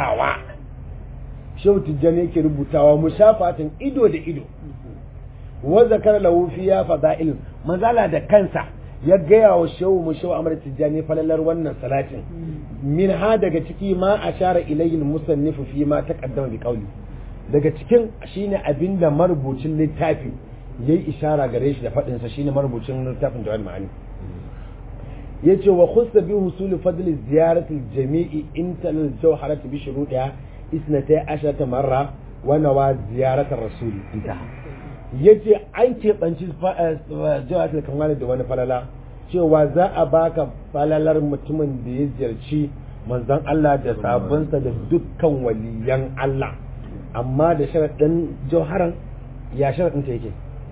rubutawa mushafatin ido da ido wa zakara lahu fiya fada'il manzala da kansa ya gaya wa shehu Ahmad Tijjani falalar wannan salatin min ha daga ciki ma ashara ilayhi al-musannif fi ma taqaddama bi qawli daga cikin shine abinda marubucin littafi yayi ishara gare shi da fadin sa shine marubucin littafin Jawahir Ma'ani yace wa khussa bi husul fadl ziyarati jami'i intal jawharat bi shuruɗiha isnatay ashata marra wa nawa ziyaratar rasul intaha yace an keɓanci jawharat kamar da wani falala cewa za a baka falalar mutumin da ya ziyarci manzon Allah da sabonsa da dukkan waliyan Allah amma da sharadin jawharan ya sharadin ta yake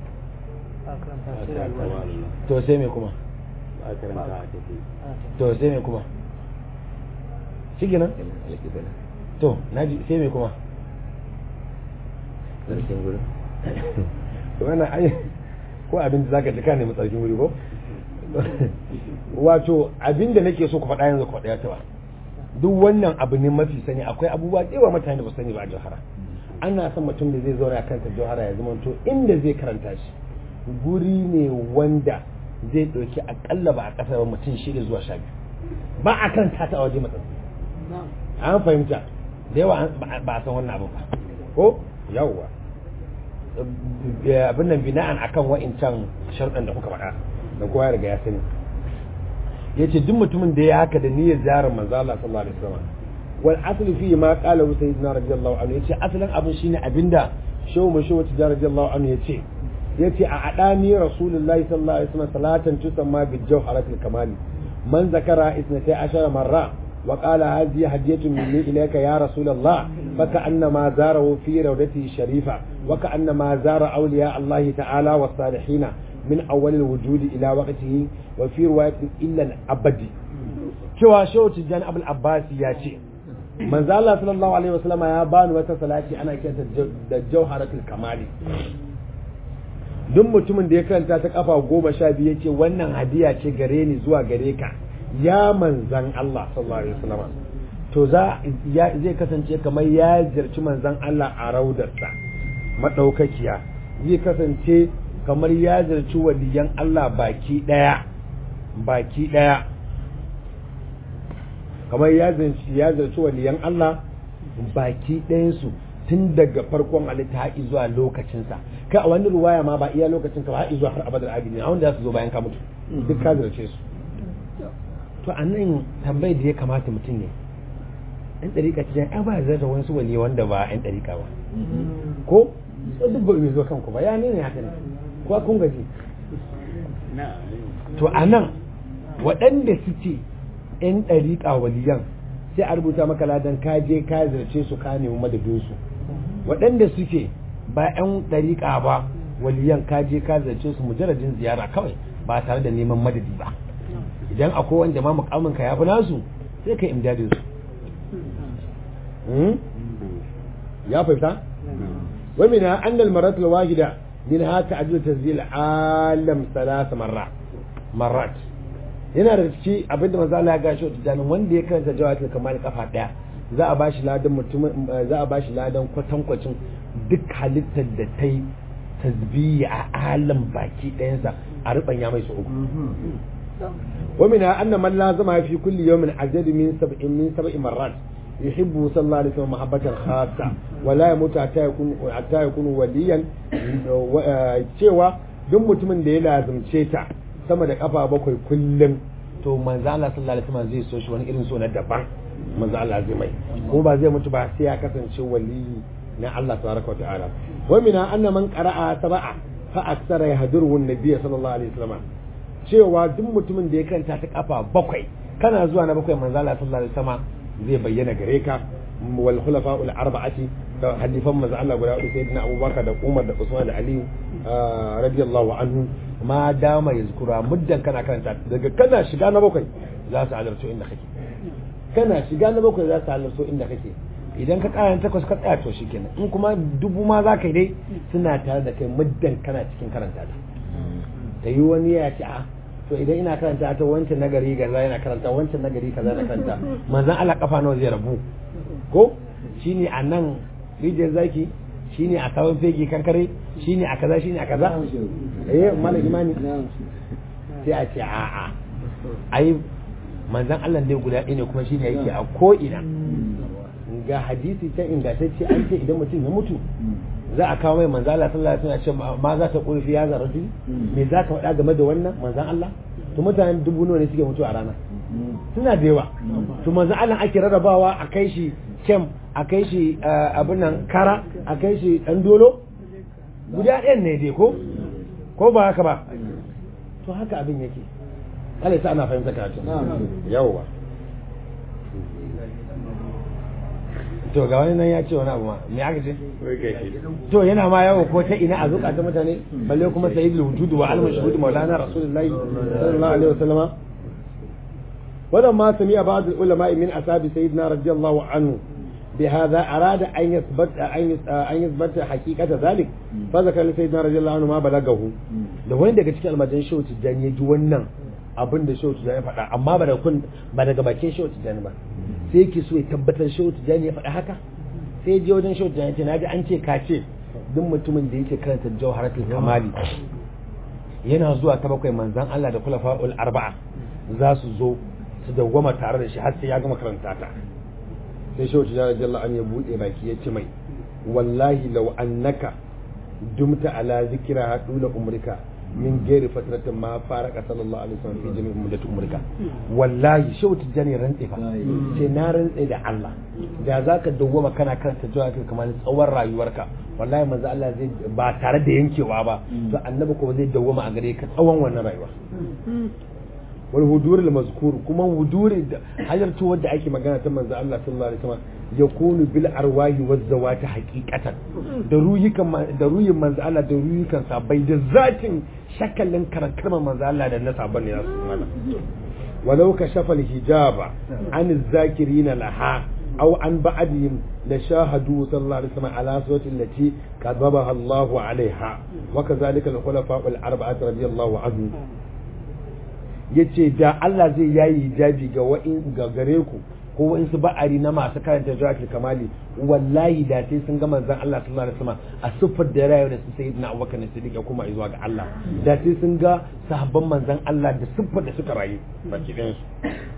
to sai me kuma to sai me kuma shi kenan to naji sai me kuma tsarkin guri wannan ai ko abin da zaka ji ka nemi tsarkin guri ko wato abin da nake so ku faɗa yanzu ku faɗa ta ba duk wannan abu ne mafi sani akwai abubuwa da yawa mutane ba sani ba a jauhara ana son mutum da zai zauna a kanta jauhara ya zama to inda zai karanta shi guri ne wanda zai ɗauki akalla ba a ƙasa ba mutum 6 zuwa 12 ba a karanta ta a waje matsatsi an fahimta da yawa ba a san wannan abu ba ko yawwa abin nan bina'an akan wa'incan sharɗan da kuka faɗa da kowa ya riga ya sani yace duk mutumin da ya haka da niyyar ziyarar manzo Allah sallallahu alaihi wasallam wal aslu fi ma qala sayyidina radiyallahu anhu yace asalin abin shine abinda shehu mashawu tijara radiyallahu anhu yace a adani rasulullahi sallallahu alaihi wasallam salatan tusamma bil jawharatil kamali man zakara 12 marra wa qala hadhihi hadiyatun minni ilayka ya rasulullah faka annama zarahu fi rawdati sharifa wa ka annama zara awliya Allah ta'ala was salihin min awwal al-wujud ila waqtihi wa fi riwayatin illa al-abadi cewa shehu tijani abul abbas ya ce manzo Allah sallallahu alaihi wasallam ya bani wata salati ana kiranta da jawharatul kamali duk mutumin da ya karanta ta kafa 12 yace wannan hadiya ce gare ni zuwa gare ka ya manzan Allah sallallahu alaihi wasallam to zai kasance kamar ya jirci manzan Allah a raudarsa madaukakiya zai kasance kamar ya zarci waliyan Allah baki daya kamar ya zarci waliyan Allah baki ɗayansu tun daga farkon halitta har zuwa lokacinsa kai a wani ruwaya ma ba iya lokacin ka har zuwa har abadar abidin a wanda za su zo bayan ka mutu duk ka zarce su to a nan tambayar da ya kamata mutum ne ɗan ɗariƙa cikin ai ba zai da wasu wali wanda ba ɗan ɗariƙa ba ko duk ba mai zo kanku ba ya ne haka ne ko kun gaji to a nan waɗanda suke ‘yan ɗariƙa waliyan sai a rubuta maka ladan ka je ka zarce su ka nemi madadinsu waɗanda suke ba ‘yan ɗariƙa ba waliyan ka je ka zarce su mujarradin ziyara kawai ba tare da neman madadi ba idan akwai wanda ma mukamin ka ya fi nasu sai ka imdadin su ya fahimta wa min annal maratul wahida min haka ajiyar tazil alam 3 marrat yana da ciki abinda manzo Allah ya gashi wata janin wanda ya karanta jawatul kamal kafa daya za a bashi ladan kwatankwacin duk halittar da ta yi tasbihi a alam baki ɗayansa a rubanya mai su uku wa min anna man lazama fi kulli yawmin ajad min 7 marrat yuhibbu sallallahu alaihi wasallam mahabbatan khassa wa la yamutu hatta yakunu waliyan cewa duk mutumin da ya lazumce ta sama da kafa 7 kullum to manzo Allah sallallahu alaihi wasallam zai so shi wani irin so na daban manzo Allah zai mai ko ba zai mutu ba sai ya kasance wali na Allah tabaraka wa ta'ala wa min anna man qara'a sab'a fa aksara yahduru an-nabiy sallallahu alaihi wasallam cewa duk mutumin da ya karanta ta kafa 7 kana zuwa na 7 manzo Allah sallallahu alaihi wasallam zai bayyana gare ka wal khulafa'ul arba'ati da hadifan manzo Allah guda hudu sayyidina Abubakar da Umar da Usman da Ali radiyallahu anhu ma dama yazkura muddan kana karanta daga kana shiga na 7 za su halarto inda kake kana shiga na 7 za su halarto inda kake idan ka karanta 8 ka tsaya to shikenan in kuma dubu ma za ka yi dai suna tare da kai muddan kana cikin karanta ta yi wani ya ce a to idan ina karanta ta wancan nagari kaza yana karanta wancan nagari kaza na karanta manzon Allah kafa nawa zai rabu ko shine a nan rijiyar zaki shine a sabon fegi kankare shine a kaza shine a kaza malam imani sai a ce a'a ai manzon Allah dai guda ɗaya ne kuma shine yake a ko ina ga hadisi ta ingantacce an ce idan mutum ya mutu za a kawo mai manzon Allah sallallahu alaihi wasallam ce ma za ta kurfi ya zarati me za ka faɗa game da wannan manzon Allah to mutanen 1000 ne suke mutu a rana suna da yawa to manzon Allah ake rarrabawa a kai shi kem a kai shi abin nan kara a kai shi dan dolo guda ɗayan ne dai ko ba haka ba to haka abin yake Allah ya sa ana fahimta karatu yawa to ga wani nan ya ce wani abu ma me aka ce to yana ma yawo ko ta ina a zuka ta mutane balle kuma sayyidul wujud wa al-mashhud maulana rasulullahi sallallahu alaihi wasallam wadan ma sami ba'd ulama min ashabi sayyidina radiyallahu anhu بهذا أراد أن يثبت حقيقة ذلك فذكر لسيدنا رضي الله عنه ما بلغه da wani daga cikin almajan shehu tijjani ya ji wannan abin da shehu tijjani ya faɗa amma ba daga bakin shehu tijjani ba sai yake so ya tabbatar shehu tijjani ya faɗa haka sai je wajen shehu tijjani ce naji an ce ka ce duk mutumin da yake karanta jawharatul kamali yana zuwa ta bakwai manzan Allah da khulafa'ul arba'a za su zo su dawwama tare da shi har sai ya gama karanta ta sai shehu tijjani radiyallahu anhu ya bude baki ya ce mai wallahi law annaka dumta ala zikra hadula umrika min gairi fatratin ma faraka sallallahu alaihi wasallam fi jami'in muddatu umrika wallahi shehu tijjani rantse fa sai na rantse da Allah da zaka dawwama kana karanta jawharatul kamar tsawon rayuwarka wallahi manzo Allah zai ba tare da yankewa ba to annabi kuma zai dawwama a gare ka tsawon wannan rayuwa wal hudurul mazkur kuma huduri da hajartu wanda ake magana ta manzo Allah sallallahu alaihi wasallam yakunu bil arwahi waz zawati haqiqatan da ruyin manzo Allah da ruyukan sabai da zatin shakalin karakar manzo Allah da na saban ne su mana walau kashafa al hijaba an zakirin laha aw an ba'dihim la shahadu sallallahu alaihi wasallam ala surati allati kadabaha Allahu alaiha wa kadhalika al khulafa al arba'ah radiyallahu anhu yace da Allah zai yayi hijabi ga gare ku ko in su ba'ari na masu karanta jawaharatul kamali wallahi da sai sun ga manzon Allah sallallahu alaihi wasallam a sufar da rayuwar da su sayyidina Abubakar Siddiq kuma zuwa ga Allah da sai sun ga sahabban manzon Allah da sufar da suka rayu baki ɗayan su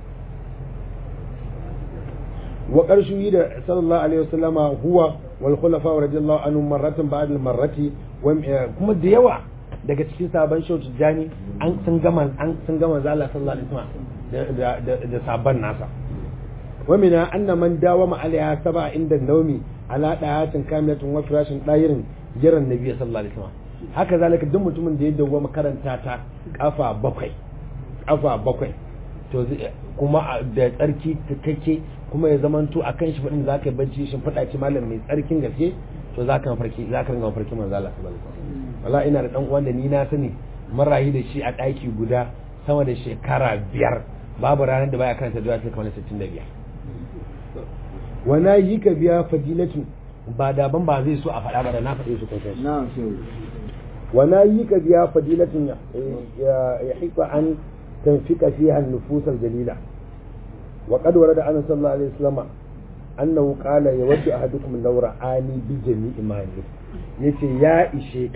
wa qarshu yi da sallallahu alaihi wasallama huwa wal khulafa radiyallahu anhum marratan ba'da al marrati kuma da yawa daga cikin sabon shautu jani an sun gama zala sallallahu alaihi wasallam da sabon nasa wa mina anna man dawama alaiha sab'a inda naumi ala dayatin kamilatin wa firashin dayirin jiran nabi sallallahu alaihi wasallam haka zalika duk mutumin da ya dawo makaranta ta kafa bakwai to kuma da tsarki take kuma ya zamanto akan shi fadin zaka yi bacci shin fada ci malam mai tsarkin gaske to zaka ringa mafarki manzo Allah sallallahu alaihi wasallam wala ina da dan uwan da ni na sani marayi da shi a daki guda sama da shekara 5 babu ranar da baya karanta zuwa kamar 65 wana yi ka biya fadilatu ba da ban ba zai so a faɗa ba da na faɗe su kai na'am wana yi ka biya fadilatun ya hika an tanfika fiha an-nufus al-jalila wa qad warada an sallallahu alaihi wasallam annahu qala yawaddu ahadukum law ra'ani bi jami'i ma yace ya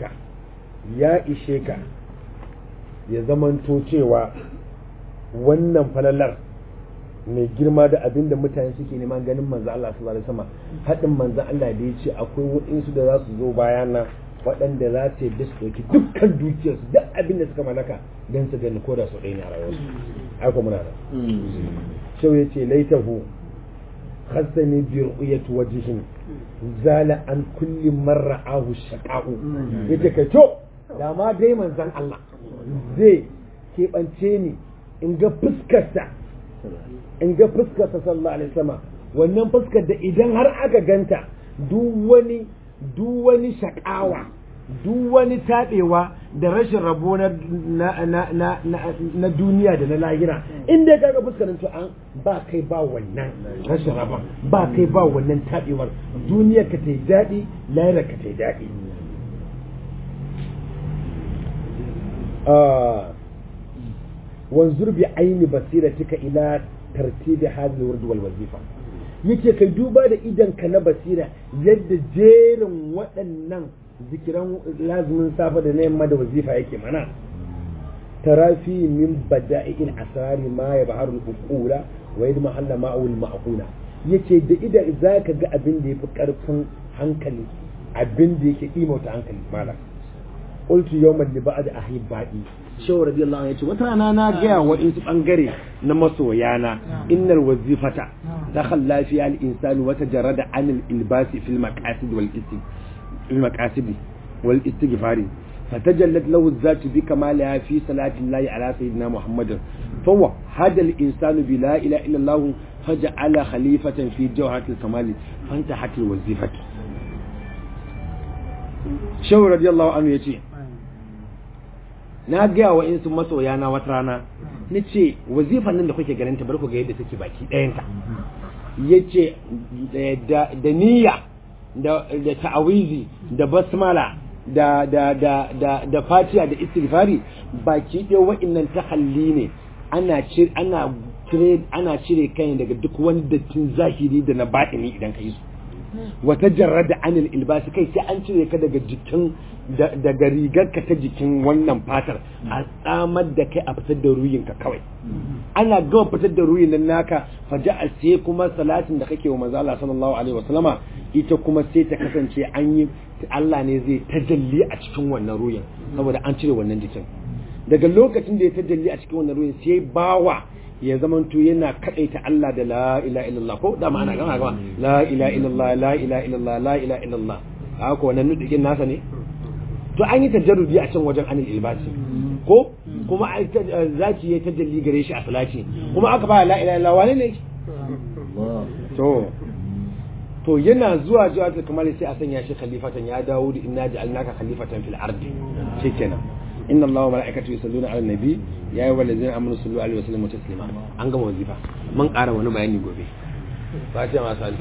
ishe ka ya zamanto cewa wannan falalar mai girma da abinda mutane suke neman ganin manzo Allah sallallahu alaihi wasallam hadin manzo Allah da yace akwai waɗansu da za su zo bayana waɗanda za su yi su ɗauki dukkan dukiyarsu duk abinda suka mallaka don su gani ko da su ɗaya ne a rayuwarsu aiko muna da shau ya ce laitahu khassani bi ru'yati wajhin zala an kulli marra ahu shaqa'u yace kai to da ma dai manzon Allah zai keɓance ni in ga fuskarsa sallallahu alaihi wasallam wannan fuskar da idan har aka ganta duk wani shakawa duk wani tabewa da rashin rabo na duniya da na lahira inda ka ga fuskar to an ba kai ba wannan rashin rabon ba kai ba wannan tabewar duniya ka ta yi daɗi lahira ka ta yi daɗi wanzur bi aini basiratika ila tartibi hadhihi al-wurd wal wazifa yake kai duba da idan ka na basira yadda jerin waɗannan zikiran lazumin safa da na yamma da wazifa yake mana tarafi min bada'il asrari ma yabharu al-uqula wa yadma alla ma'ul ma'qula yake da idan zaka ga abin da yafi karfin hankali abin da yake imauta hankali malam qultu yawman li ba'd ahibbai shehu radiyallahu anhu yace wata rana na gaya wa insu bangare na masoyana innal wazifata dakhalla fi al insani wa tajarrada an al ilbasi fil maqasid wal istighfari fatajallat lahu zatu bi kamaliha fi salati llahi ala sayyidina muhammadin fawa hada al insanu bi la ilaha illa allah faja'ala khalifatan fi jawharatil kamali fantahat al wazifatu shehu radiyallahu anhu yace na gaya wa insu masoya na wata rana na ce wazifan nan da kuke ganin ta bar ku ga yadda take baki ɗayanta yace da niyya da ta'awizi da basmala da fatiha da istighfari baki ɗaya wa'annan tahalli ne ana cire kai daga duk wani dattin zahiri da na batini idan ka yi su wata jarrada anil ilbasi kai sai an cire ka daga jikin daga rigarka ta jikin wannan fatar a tsamar da kai a fitar da ruyinka kawai ana gama fitar da ruyin nan naka faja'a sai kuma salatin da kake wa manzo Allah sallallahu alaihi wasallama ita kuma sai ta kasance an yi Allah ne zai tajalli a cikin wannan ruyin saboda an cire wannan jikin daga lokacin da ya tajalli a cikin wannan ruyin sai bawa ya zamanto yana kadaita Allah da la ilaha illallah ko da ma'ana gama la ilaha illallah la ilaha illallah la ilaha illallah haka wannan nudikin nasa ne to an yi tajarrudi a can wajen anil ilbasi ko kuma zaki ya tajalli gare shi a salati kuma aka ba la ilaha illallah wane ne to yana zuwa jawatul kamal sai a sanya shi khalifatan ya dawo da inna ja'alnaka khalifatan fil ardi shikenan inna allaha wa malaikatahu yusalluna ala nabi ya ayyuhal ladzina amanu sallu alaihi wa sallimu taslima an gama wazifa mun ƙara wani bayani gobe fatiha ma sallu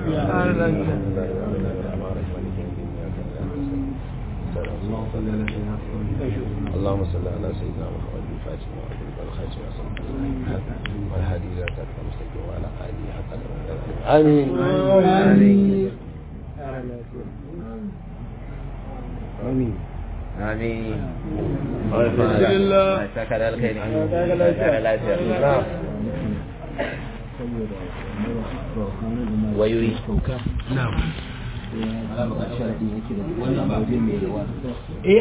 اللهم صل على سيدنا محمد الفاتح والخاتم والهادي الى صراط المستقيم وعلى اله حق امين امين آمين الحمد لله شكر الخير ويريد نعم